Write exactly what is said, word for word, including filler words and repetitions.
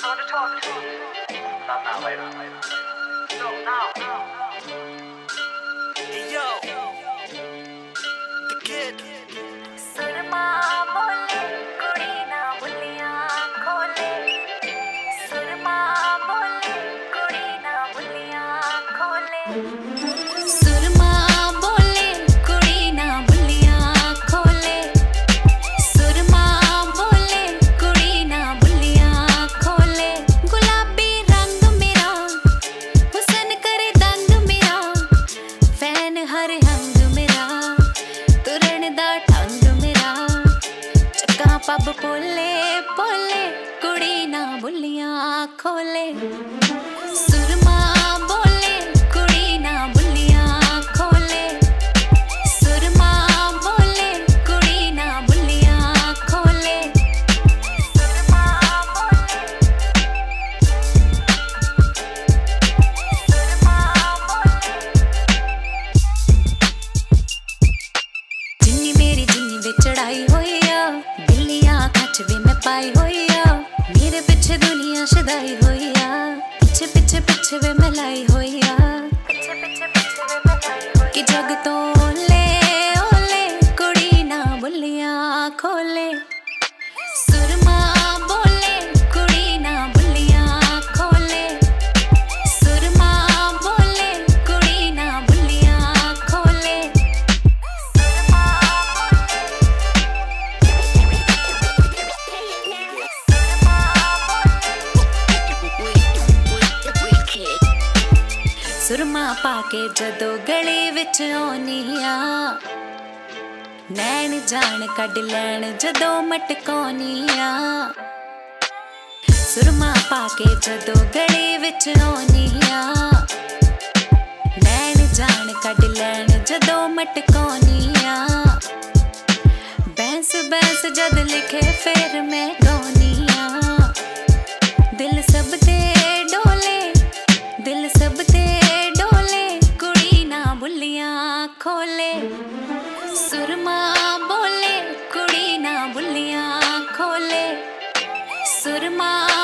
सुरमा बोले कुड़ी ना बुलियां खोले सुरमा बोले कुड़ी ना बुलियां खोले सुरमा बोले कुड़ी ना बुलियां खोले सुरमा बोले कुड़ी ना बुलियां खोले गुलाबी रंग मेरा हुसन करे दंग मेरा फैन हर हंग मेरा तुरण दा ठंग मेरा चक्का पब पोले पोले कुड़ी ना बुलियां खोले सुरमा बोले कुड़ी ना बुलियां खोले सुरमा बोले कुड़ी ना बुलियां खोले सुरमा बोले सुरमा बोले जिन्नी मेरी जिन्नी वे चढ़ाई होई आ बिल्लियां खच वे मैं पाई होई आ मेरे पिछे दुनिया शदाई होई आ पिछे पिछे पिछे वे मैं लाई होई आ पिछे पिछे पिछे वे मैं लाई होई कि जग तो ओले ओले कुड़ी ना बुलियां खोले सुरमा बोले कुड़ी ना बुलियां खोले सुरमा बोले कुड़ी ना बुलियां खोले सुरमा सुरमा पाके जदों गली विच आउनी आ नैन जान कढ लैण जदों मटकाउनी आ सुरमा पाके जदों गली विच आउनी आ नैन जान कढ लैण जदों मटकाउनी आ बैंस बैंस जद लिखे फिर मैं गाउनी आ दिल सब ते डोले दिल सब ते डोले कुड़ी ना बुलियां खोले सुरमा बोले कुड़ी ना बुलियां खोले सुरमा